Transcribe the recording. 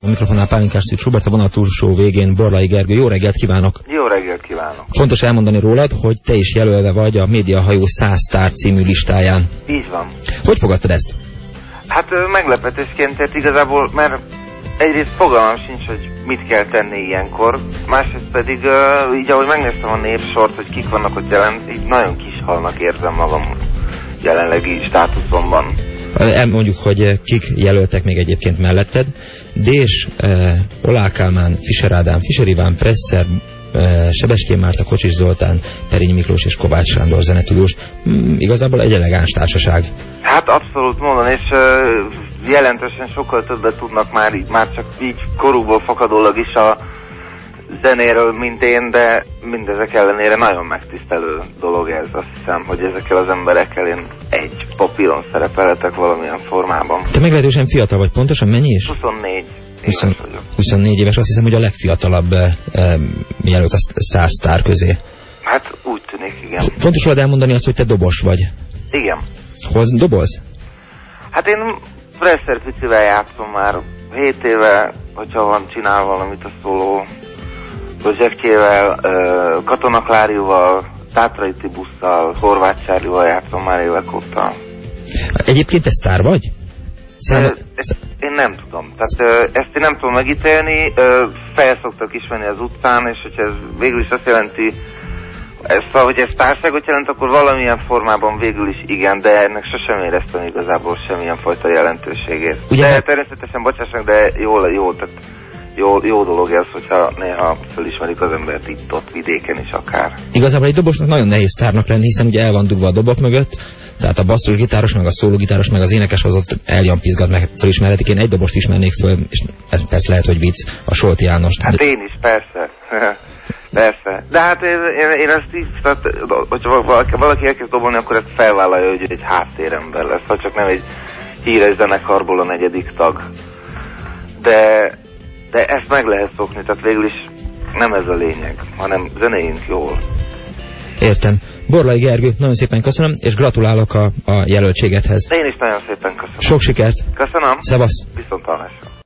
A mikrofonnál Pálinkás Szűcs Robert, a vonal túlsó végén Borlai Gergő. Jó reggelt kívánok! Jó reggelt kívánok! Fontos elmondani rólad, hogy te is jelölve vagy a Médiahajó 100 sztár című listáján. Így van. Hogy fogadtad ezt? Hát meglepetésként, tehát igazából, mert egyrészt fogalmam sincs, hogy mit kell tenni ilyenkor, másrészt pedig így ahogy megnéztem a névsort, hogy kik vannak ott jelen, így nagyon kishalnak érzem magam jelenlegi státuszomban. Elmondjuk, hogy kik jelöltek még egyébként melletted. Dés, Olá Kálmán, Fischer Ádám, Fischer Iván, Presser, Sebestyén Márta, Kocsis Zoltán, Perényi Miklós és Kovács Sándor zenetudós. Igazából egy elegáns társaság. Hát abszolút mondom, és jelentősen sokkal többet tudnak már csak így korukból fakadólag is a zenéről, mint én, de mindezek ellenére nagyon megtisztelő dolog ez. Azt hiszem, hogy ezekkel az emberekkel én egy papíron szerepelhetek valamilyen formában. Te meglehetősen fiatal vagy, pontosan mennyi is? 24 éves vagyok. 24 éves, azt hiszem, hogy a legfiatalabb jelölt a 100 sztár közé. Hát úgy tűnik, igen. Fontos volt elmondani azt, hogy te dobos vagy. Igen. Hol dobolsz? Hát én Presser Picivel játszom már 7 éve, hogyha van csinál valamit a szóló projektjével, Katona Klárival, Tátrai Tibusszal, Horváth Csárlival játszom már évek óta. Egyébként te sztár vagy? Én nem tudom. Tehát ezt én nem tudom megítélni, fel szoktak ismerni az utcán, és hogyha ez végül is azt jelenti, szóval, hogy ez társágot jelent, akkor valamilyen formában végül is igen, de ennek sosem éreztem igazából semmilyen fajta jelentőségét. Ugye, de természetesen bocsássanak, de jó dolog ez, hogyha néha felismerik az embert itt-ott vidéken is akár. Igazából egy dobosnak nagyon nehéz sztárnak lenni, hiszen ugye el van dugva a dobok mögött, tehát a basszusgitáros, meg a szólógitáros, meg az énekes az ott eljampizgat, meg felismerhetik. Én egy dobost ismernék föl, és ez persze lehet, hogy vicc, a Solti Jánost. Hát én is, persze. Persze. De hát én ezt így, tehát, hogyha valaki elkezd dobolni, akkor ezt felvállalja, hogy egy háttérember lesz, ha csak nem egy híres zenekarból a 4. tag. De ezt meg lehet szokni, tehát végül is nem ez a lényeg, hanem zenéjünk jól. Értem. Borlai Gergő, nagyon szépen köszönöm, és gratulálok a jelöltségedhez. Én is nagyon szépen köszönöm. Sok sikert. Köszönöm. Szevasz. Viszonthallásra.